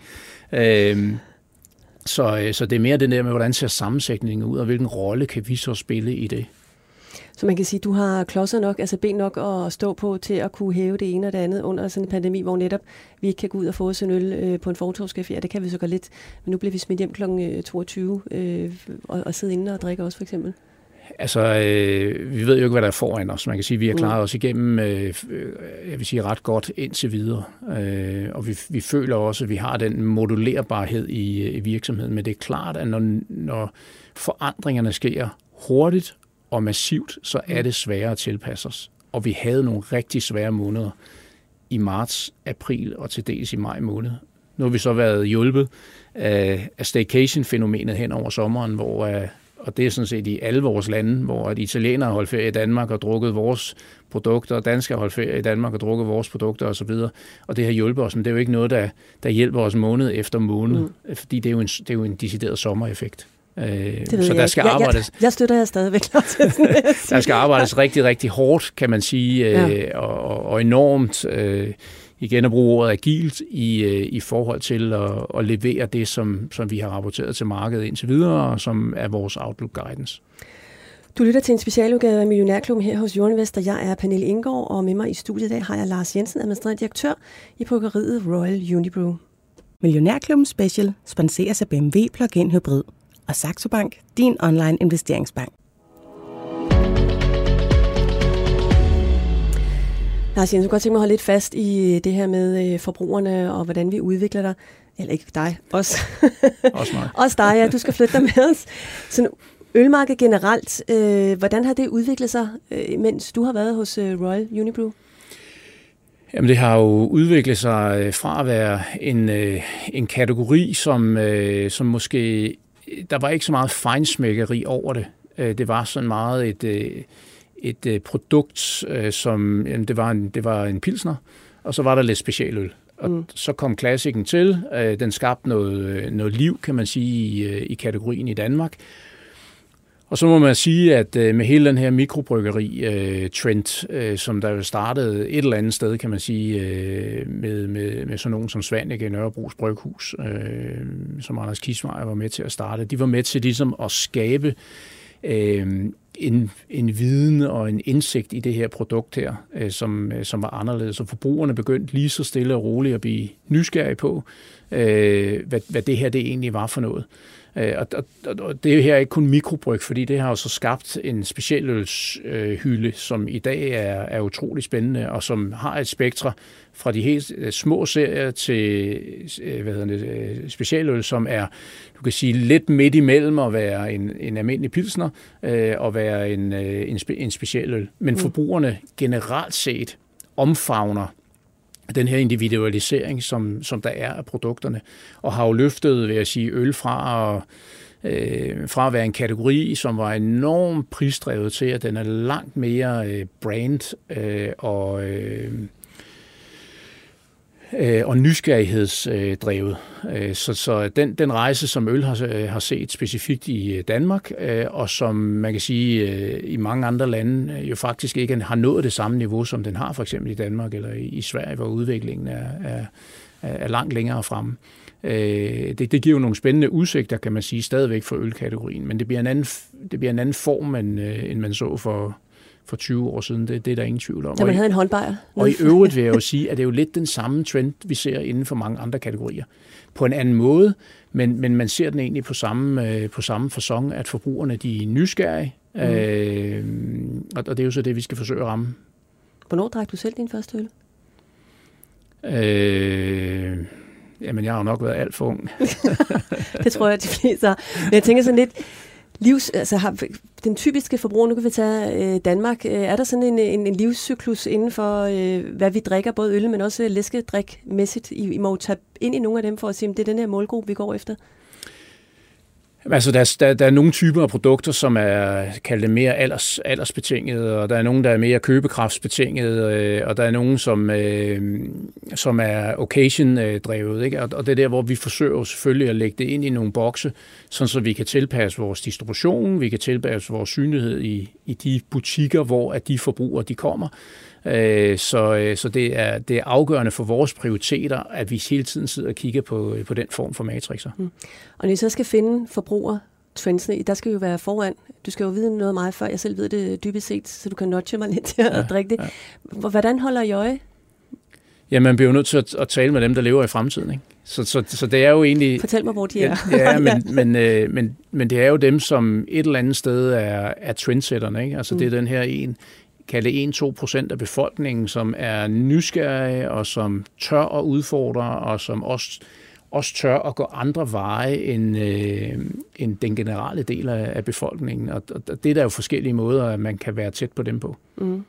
Så det er mere det der med, hvordan ser sammensætningen ud, og hvilken rolle kan vi så spille i det. Så man kan sige, at du har klodser nok, altså ben nok at stå på til at kunne hæve det ene og det andet under sådan en pandemi, hvor netop vi ikke kan gå ud og få os en øl på en fortovscafé. Ja, det kan vi så godt lidt, men nu bliver vi smidt hjem kl. 22 og sidde inde og drikke også for eksempel. Altså, vi ved jo ikke, hvad der er foran os. Man kan sige, at vi har klaret os igennem, jeg vil sige, ret godt indtil videre. Og vi føler også, at vi har den modulerbarhed i virksomheden. Men det er klart, at når forandringerne sker hurtigt og massivt, så er det sværere at tilpasse os. Og vi havde nogle rigtig svære måneder i marts, april og til dels i maj måned. Nu har vi så været hjulpet af staycation-fænomenet hen over sommeren, og det er sådan set i alle vores lande, hvor italienere har holdt ferie i Danmark og drukket vores produkter, og danskere har holdt ferie i Danmark og drukket vores produkter osv. Og det har hjulpet os, men det er jo ikke noget, der hjælper os måned efter måned, fordi det er jo en decideret sommereffekt. Så der skal arbejdes. Jeg støtter jer stadigvæk. Der skal arbejdes rigtig, rigtig hårdt, kan man sige, og enormt, igen at bruge ordet agilt i forhold til at levere det, som vi har rapporteret til markedet indtil videre, og som er vores Outlook Guidance. Du lytter til en specialudgave af Millionærklubben her hos Euroinvest, og jeg er Pernille Inggaard, og med mig i studiet i dag har jeg Lars Jensen, administrerende direktør i bryggeriet Royal Unibrew. Millionærklubben Special sponseres af BMW Plug-in Hybrid og Saxo Bank, din online investeringsbank. Lars Jensen, jeg kunne godt tænke mig at holde lidt fast i det her med forbrugerne og hvordan vi udvikler dig. Eller ikke dig, os. Også mig. Også dig, ja. Du skal flytte dig med os. Sådan ølmarkedet generelt, hvordan har det udviklet sig, mens du har været hos Royal Unibrew? Jamen, det har jo udviklet sig fra at være en kategori, som måske... Der var ikke så meget feinsmækkeri over det. Det var sådan meget et produkt, som det var en pilsner, og så var der lidt specialøl. Og så kom klassikken til. Den skabte noget liv, kan man sige, i kategorien i Danmark. Og så må man sige, at med hele den her mikrobryggeri-trend, som der jo startede et eller andet sted, kan man sige, med sådan nogen som Svanike, Nørrebros Bryghus, som Anders Kissmeyer var med til at starte, de var med til ligesom at skabe en viden og en indsigt i det her produkt her, som var anderledes. Så forbrugerne begyndte lige så stille og roligt at blive nysgerrige på, hvad det her det egentlig var for noget. Og det her er ikke kun mikrobryg, fordi det har jo så skabt en specialølshylde, som i dag er utrolig spændende, og som har et spektra fra de helt små serier til specialøl, som er, du kan sige, lidt midt imellem at være en almindelig pilsner og være en specialøl. Men forbrugerne generelt set omfavner den her individualisering, som der er af produkterne, og har jo løftet, vil jeg sige, øl fra at være en kategori, som var enormt prisdrevet til, at den er langt mere brand og nysgerrighedsdrevet. Så den rejse, som øl har set specifikt i Danmark, og som man kan sige i mange andre lande jo faktisk ikke har nået det samme niveau, som den har for eksempel i Danmark eller i Sverige, hvor udviklingen er langt længere fremme. Det giver jo nogle spændende udsigter, kan man sige, stadigvæk for ølkategorien, men det bliver en anden form, end man så for 20 år siden. Det er der ingen tvivl om. Da man havde en håndbajer. Og i øvrigt vil jeg jo sige, at det er jo lidt den samme trend, vi ser inden for mange andre kategorier. På en anden måde, men man ser den egentlig på samme facon, at forbrugerne de er nysgerrige, og det er jo så det, vi skal forsøge at ramme. Hvornår drak du selv din første øl? Jamen, jeg har jo nok været alt for ung. Det tror jeg, de fleste har. Men jeg tænker sådan lidt, den typiske forbruger, nu kan vi tage Danmark, er der sådan en livscyklus inden for, hvad vi drikker, både øl, men også læskedrikmæssigt? I må tage ind i nogle af dem for at sige, at det er den her målgruppe, vi går efter? Altså, der er nogle typer af produkter, som er kaldt mere aldersbetingede, og der er nogle, der er mere købekraftsbetingede, og der er nogle, som er occasion-drevet, ikke? Og det er der, hvor vi forsøger selvfølgelig at lægge det ind i nogle bokse, sådan så vi kan tilpasse vores distribution, vi kan tilpasse vores synlighed i de butikker, hvor at de forbrugere de kommer. Så det er afgørende for vores prioriteter, at vi hele tiden sidder og kigger på den form for matrixer. Og når I så skal finde forbrugertrendsene, der skal jo være foran. Du skal jo vide noget meget før jeg selv ved det dybest set, så du kan nudge mig lidt til at drikke det. Hvordan holder I øje? Ja, man bliver jo nødt til at tale med dem, der lever i fremtiden, ikke? Så det er jo egentlig... Fortæl mig, hvor de er. Ja, men det er jo dem, som et eller andet sted er trendsetterne, ikke? Altså det er den her kalde 1-2% af befolkningen, som er nysgerrige, og som tør at udfordre, og som også tør at gå andre veje end den generelle del af befolkningen. Og det er der jo forskellige måder, at man kan være tæt på dem på.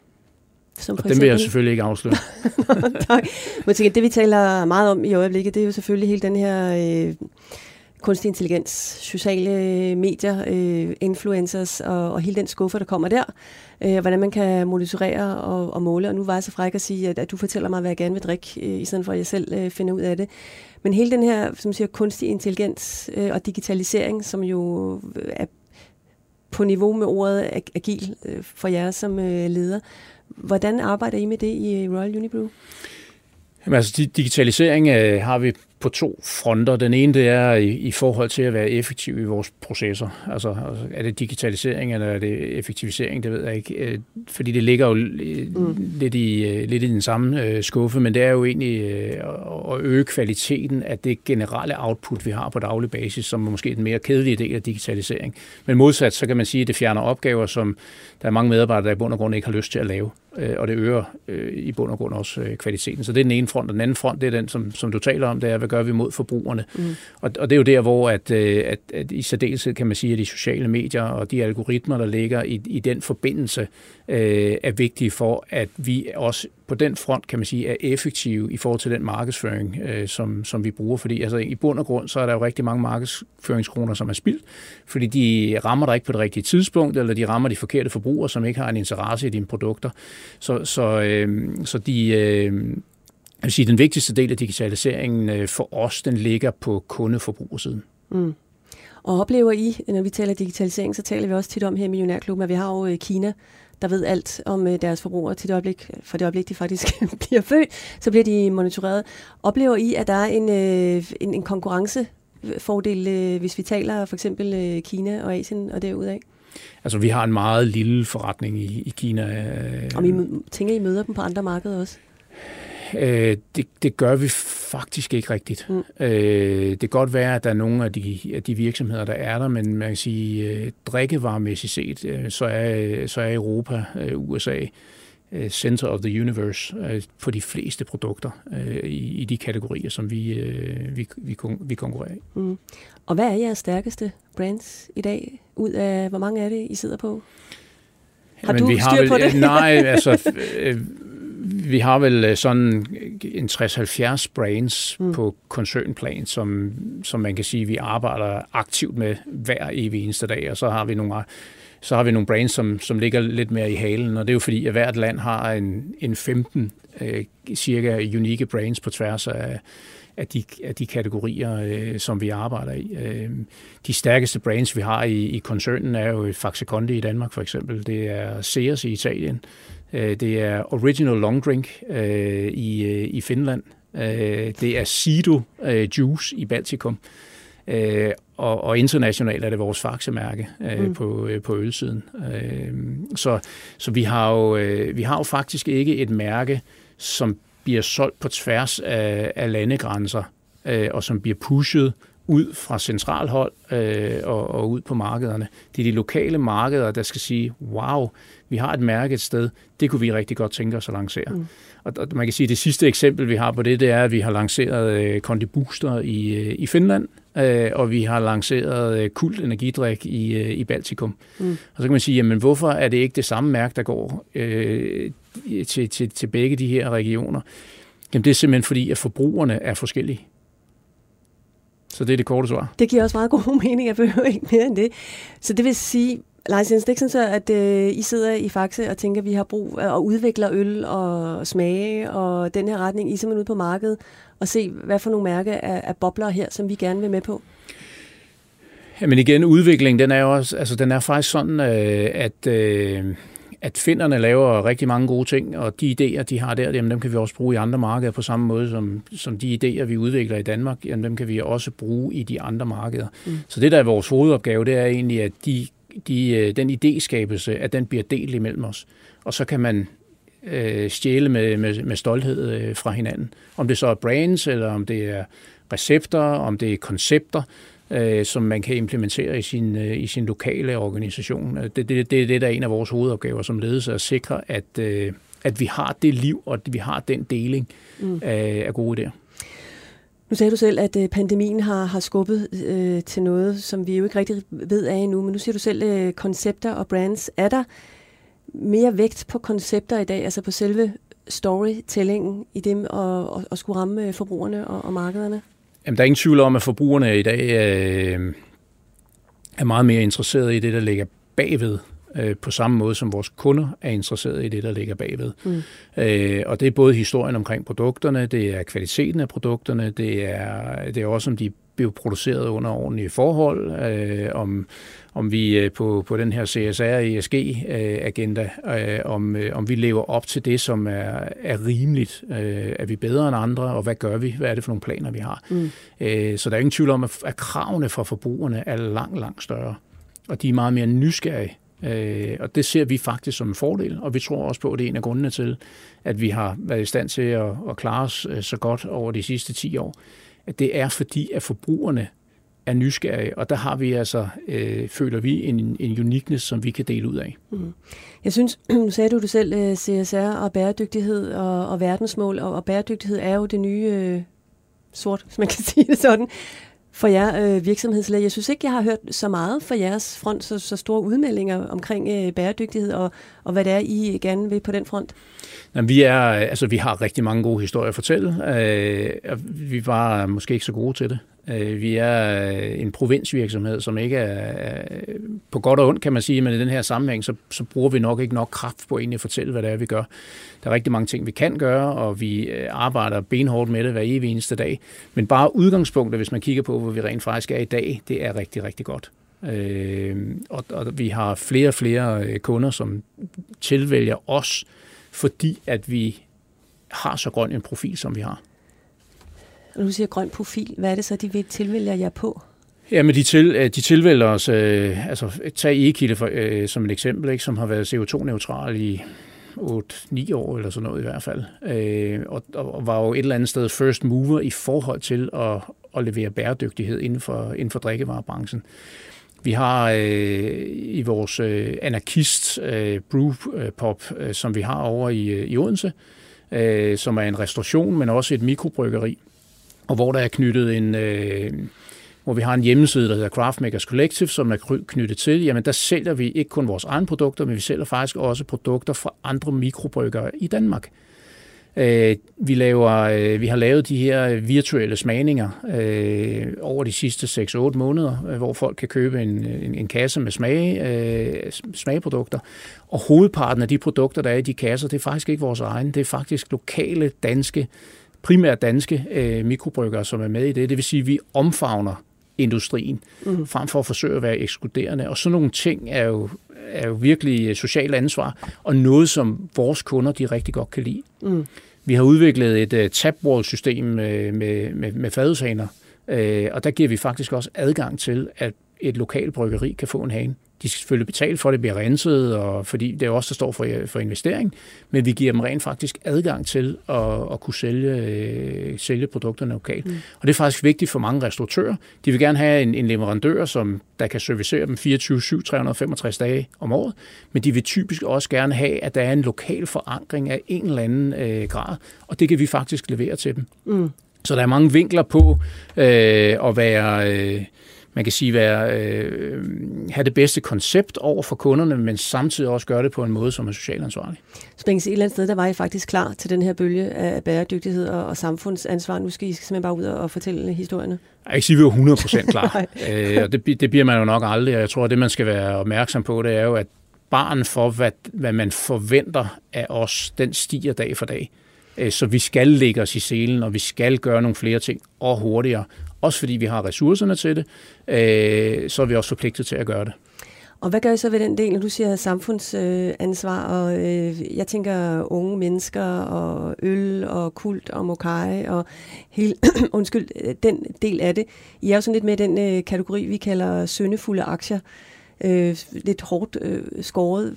Og dem vil jeg selvfølgelig ikke afsløre. Tak. Men det, vi taler meget om i øjeblikket, det er jo selvfølgelig hele den her kunstig intelligens, sociale medier, influencers og hele den skuffe, der kommer der. Hvordan man kan monitorere og måle. Og nu var jeg så fræk at sige, at du fortæller mig, hvad jeg gerne vil drikke, i stedet for at jeg selv finder ud af det. Men hele den her, som siger, kunstig intelligens og digitalisering, som jo er på niveau med ordet agil for jer som leder. Hvordan arbejder I med det i Royal Unibrew? Jamen, altså, digitalisering har vi på 2 fronter. Den ene, det er i forhold til at være effektiv i vores processer. Altså er det digitalisering, eller er det effektivisering, det ved jeg ikke. Fordi det ligger jo lidt i den samme skuffe, men det er jo egentlig at øge kvaliteten af det generelle output, vi har på daglig basis, som måske er den mere kedelige del af digitalisering. Men modsat, så kan man sige, at det fjerner opgaver, som der er mange medarbejdere, der i bund og grund ikke har lyst til at lave. Og det øger i bund og grund også kvaliteten. Så det er den ene front, og den anden front, det er den, som du taler om, det er, hvad gør vi mod forbrugerne. Og det er jo der, hvor at i særdeleshed kan man sige, at de sociale medier og de algoritmer, der ligger i den forbindelse, er vigtige for, at vi også på den front, kan man sige, er effektive i forhold til den markedsføring, som vi bruger. Fordi altså, i bund og grund, så er der jo rigtig mange markedsføringskroner, som er spildt, fordi de rammer dig ikke på det rigtige tidspunkt, eller de rammer de forkerte forbrugere, som ikke har en interesse i dine produkter. Så jeg vil sige, den vigtigste del af digitaliseringen for os, den ligger på kundeforbrugersiden. Og oplever I, når vi taler digitalisering, så taler vi også tit om her i Millionærklubben, at vi har jo Kina, der ved alt om deres forbrugere til det øjeblik, for det øjeblik, de faktisk bliver født, så bliver de monitoreret. Oplever I, at der er en konkurrencefordel, hvis vi taler for eksempel Kina og Asien og derudaf? Altså, vi har en meget lille forretning i Kina. Og I tænker, I møder dem på andre markeder også? Det gør vi faktisk ikke rigtigt. Det kan godt være, at der er nogle af de virksomheder, der er der, men man kan sige, drikkevaremæssigt set, så er Europa, USA, center of the universe på de fleste produkter i de kategorier, som vi konkurrerer i. Og hvad er jeres stærkeste brands i dag? Ud af, hvor mange er det, I sidder på? Har du styr på det? Nej, altså... Vi har vel sådan en 60-70 brands på koncernplan, som man kan sige, vi arbejder aktivt med hver evig eneste dag, og så har vi nogle brands, som ligger lidt mere i halen, og det er jo fordi, at hvert land har en 15 cirka unikke brands på tværs af de kategorier, som vi arbejder i. De stærkeste brands, vi har i koncernen, er jo Faxe Kondi i Danmark for eksempel, det er Ceres i Italien, det er Original Long Drink i Finland. Det er Sido Juice i Baltikum. Og internationalt er det vores Faxe-mærke på ølsiden. Så vi har jo faktisk ikke et mærke, som bliver solgt på tværs af landegrænser, og som bliver pushet ud fra centralhold og ud på markederne. Det er de lokale markeder, der skal sige, wow, vi har et mærke et sted, det kunne vi rigtig godt tænke os at lancere. Og man kan sige, at det sidste eksempel, vi har på det er, at vi har lanceret Kondi Booster i Finland, og vi har lanceret Kult energidrik i Baltikum. Og så kan man sige, jamen hvorfor er det ikke det samme mærke, der går til begge de her regioner? Jamen det er simpelthen fordi, at forbrugerne er forskellige. Så det er det korte svar. Det giver også meget god mening, jeg behøver ikke mere end det. Så det vil sige, Lars Jensen, det er ikke sådan, at I sidder i Faxe og tænker, at vi har brug og udvikler øl og smage og den her retning. I er simpelthen ude på markedet og se, hvad for nogle mærker af bobler her, som vi gerne vil med på. Jamen igen, udviklingen, den er jo også, altså den er faktisk sådan, at finnerne laver rigtig mange gode ting, og de idéer, de har der, jamen, dem kan vi også bruge i andre markeder på samme måde, som de idéer, vi udvikler i Danmark, jamen, dem kan vi også bruge i de andre markeder. Så det, der er vores hovedopgave, det er egentlig, at den idéskabelse, at den bliver delt imellem os. Og så kan man stjæle med stolthed fra hinanden. Om det så er brands, eller om det er recepter, om det er koncepter, som man kan implementere i sin lokale organisation. Det er det, der er en af vores hovedopgaver som ledelse, at sikre, at vi har det liv, og at vi har den deling af gode idéer. Nu sagde du selv, at pandemien har skubbet til noget, som vi jo ikke rigtig ved af endnu, men nu siger du selv koncepter og brands. Er der mere vægt på koncepter i dag, altså på selve storytellingen i dem, og skulle ramme forbrugerne og markederne? Jamen, der er ingen tvivl om, at forbrugerne i dag er meget mere interesserede i det, der ligger bagved, på samme måde som vores kunder er interesserede i det, der ligger bagved. Og det er både historien omkring produkterne, det er kvaliteten af produkterne, det er også, om de bliver produceret under ordentlige forhold, om vi på den her CSR-ESG-agenda, om vi lever op til det, som er rimeligt. Er vi bedre end andre, og hvad gør vi? Hvad er det for nogle planer, vi har? Så der er ingen tvivl om, at kravene for forbrugerne er langt større, og de er meget mere nysgerrige. Og det ser vi faktisk som en fordel, og vi tror også på, at det er en af grundene til, at vi har været i stand til at klare os så godt over de sidste 10 år. At det er fordi, at forbrugerne er nysgerrige, og der har vi altså, føler vi, en uniqueness, som vi kan dele ud af. Jeg synes, nu sagde du det selv, CSR og bæredygtighed og verdensmål, og bæredygtighed er jo det nye sort, hvis man kan sige det sådan, for jer virksomhedsleder. Jeg synes ikke, jeg har hørt så meget fra jeres front, så store udmeldinger omkring bæredygtighed, og hvad det er, I gerne vil på den front. Jamen, vi har rigtig mange gode historier at fortælle. Vi var måske ikke så gode til det. Vi er en provinsvirksomhed, som ikke er på godt og ondt, kan man sige, men i den her sammenhæng, så bruger vi nok ikke nok kraft på egentlig at fortælle, hvad det er, vi gør. Der er rigtig mange ting, vi kan gøre, og vi arbejder benhårdt med det hver evig eneste dag. Men bare udgangspunktet, hvis man kigger på, hvor vi rent faktisk er i dag, det er rigtig, rigtig godt. Og vi har flere og flere kunder, som tilvælger os, fordi at vi har så grøn en profil, som vi har. Og du siger grøn profil. Hvad er det så, de vil tilvælge jer på? Jamen, de tilvælger os, tag Egekilde som et eksempel, ikke, som har været CO2-neutral i 8-9 år eller sådan noget i hvert fald, og var jo et eller andet sted first mover i forhold til at levere bæredygtighed inden for drikkevarebranchen. Vi har i vores Anarkist Brewpop, som vi har over i Odense, som er en restauration, men også et mikrobryggeri, og hvor der er knyttet hvor vi har en hjemmeside, der hedder Craftmakers Collective, som er knyttet til, jamen der sælger vi ikke kun vores egne produkter, men vi sælger faktisk også produkter fra andre mikrobryggere i Danmark. Vi har lavet de her virtuelle smagninger over de sidste 6-8 måneder, hvor folk kan købe en kasse med smageprodukter. Og hovedparten af de produkter, der er i de kasser, det er faktisk ikke vores egne. Det er faktisk lokale, primært danske mikrobryggere, som er med i det. Det vil sige, at vi omfavner industrien, frem for at forsøge at være ekskluderende. Og sådan nogle ting er jo virkelig socialt ansvar, og noget, som vores kunder de rigtig godt kan lide. Vi har udviklet et tap-wall-system med fadelshaner, og der giver vi faktisk også adgang til, at et lokalt bryggeri kan få en hane. De skal selvfølgelig betale for, at det bliver renset, og fordi det er også der står for investering, men vi giver dem rent faktisk adgang til at kunne sælge produkterne lokalt. Og det er faktisk vigtigt for mange restauratører. De vil gerne have en leverandør, der kan servicere dem 24/7, 365 dage om året, men de vil typisk også gerne have, at der er en lokal forankring af en eller anden grad, og det kan vi faktisk levere til dem. Så der er mange vinkler på at være... Man kan sige, have det bedste koncept over for kunderne, men samtidig også gøre det på en måde, som er socialt ansvarlig. Så et eller andet sted, der var I faktisk klar til den her bølge af bæredygtighed og samfundsansvar. Nu skal I simpelthen bare ud og fortælle historierne. Jeg kan ikke sige, at vi er 100% klar. Og det bliver man jo nok aldrig. Og jeg tror, at det, man skal være opmærksom på, det er jo, at barren for, hvad man forventer af os, den stiger dag for dag. Så vi skal lægge os i selen, og vi skal gøre nogle flere ting og hurtigere. Også fordi vi har ressourcerne til det, så er vi også forpligtet til at gøre det. Og hvad gør I så ved den del, når du siger samfundsansvar, og jeg tænker unge mennesker, og øl, og kult, og mokai, og hele, den del af det. I er jo sådan lidt med den kategori, vi kalder syndefulde aktier, lidt hårdt skåret.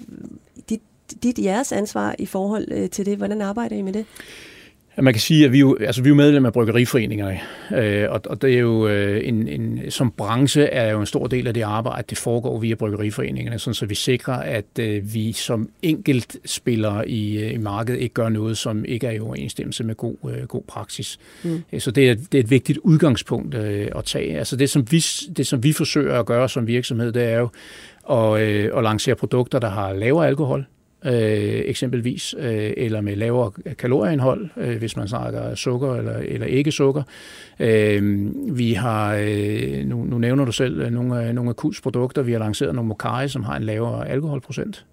Jeres ansvar i forhold til det, hvordan arbejder I med det? Man kan sige, at vi er jo medlem af bryggeriforeningerne, og det er jo som branche er jo en stor del af det arbejde, det foregår via bryggeriforeningerne, sådan så vi sikrer, at vi som enkeltspillere i markedet ikke gør noget, som ikke er i overensstemmelse med god praksis. Så det er et vigtigt udgangspunkt at tage. Altså det, som vi forsøger at gøre som virksomhed, det er jo at lancere produkter, der har lavere alkohol, eksempelvis, eller med lavere kalorieindhold, hvis man snakker sukker eller ikke sukker. Vi har, nu nævner du selv nogle af Kults produkter. Vi har lanceret nogle mokai, som har en lavere alkoholprocent.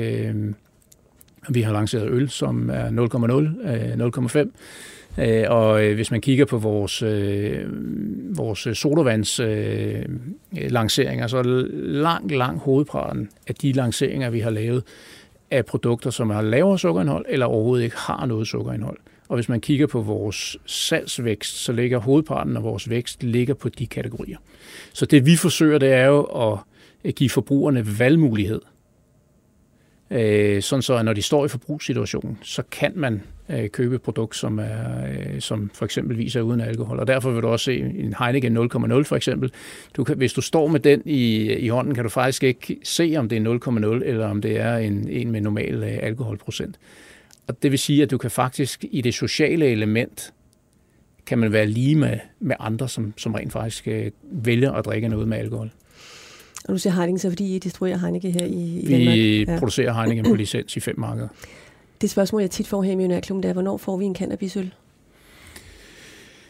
Vi har lanceret øl, som er 0,0, 0,5. Og hvis man kigger på vores sodavands lanceringer, så er langt hovedparten af de lanceringer, vi har lavet, af produkter, som har lavere sukkerindhold, eller overhovedet ikke har noget sukkerindhold. Og hvis man kigger på vores salgsvækst, så ligger hovedparten af vores vækst ligger på de kategorier. Så det vi forsøger, det er jo at give forbrugerne valgmulighed. Sådan så, at når de står i forbrugssituationen, så kan man købe et produkt, som for eksempelvis er uden alkohol. Og derfor vil du også se en Heineken 0,0 for eksempel. Hvis du står med den i hånden, kan du faktisk ikke se, om det er 0,0 eller om det er en med normal alkoholprocent. Og det vil sige, at du kan faktisk i det sociale element, kan man være lige med andre, som rent faktisk vælger at drikke noget med alkohol. Og du siger Heineken, så fordi I distribuerer Heineken her i Danmark? Vi producerer Heineken på licens i 5 markeder. Det spørgsmål, jeg tit får her i Millionærklubben, det er, hvornår får vi en cannabisøl?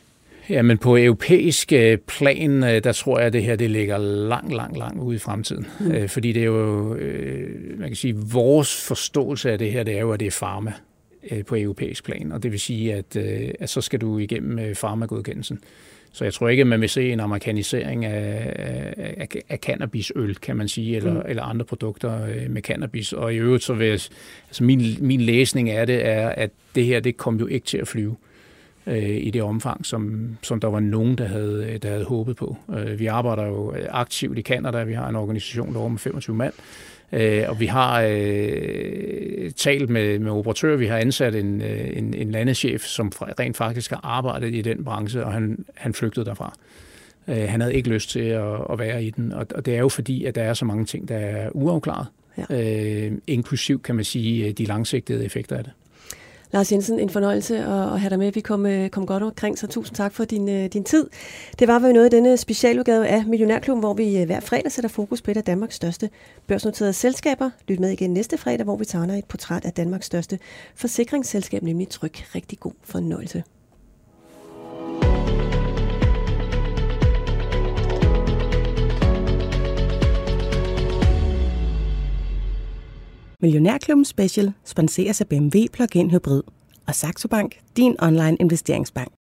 Jamen på europæisk plan, der tror jeg, at det her det ligger langt ude i fremtiden. Fordi det er jo, man kan sige, vores forståelse af det her, det er jo, at det er pharma på europæisk plan. Og det vil sige, at så skal du igennem pharmagodkendelsen. Så jeg tror ikke, at man vil se en amerikanisering af cannabisøl, kan man sige, eller andre produkter med cannabis. Og i øvrigt, så vil altså min læsning af det er, at det her, det kom jo ikke til at flyve i det omfang, som der var nogen, der havde håbet på. Vi arbejder jo aktivt i Canada. Vi har en organisation derovre med 25 mand. Og vi har talt med operatører. Vi har ansat en landeschef, som rent faktisk har arbejdet i den branche, og han flygtede derfra. Han havde ikke lyst til at være i den. Og det er jo fordi, at der er så mange ting, der er uafklaret. Ja. Inklusiv, kan man sige, de langsigtede effekter af det. Lars Jensen, en fornøjelse at have dig med. Vi kom godt omkring, så tusind tak for din tid. Det var vel noget af denne specialudgave af Millionærklubben, hvor vi hver fredag sætter fokus på et af Danmarks største børsnoterede selskaber. Lyt med igen næste fredag, hvor vi tegner et portræt af Danmarks største forsikringsselskab, nemlig Tryg. Rigtig god fornøjelse. Millionærklubben Special sponseres af BMW Plug-in Hybrid og Saxo Bank, din online investeringsbank.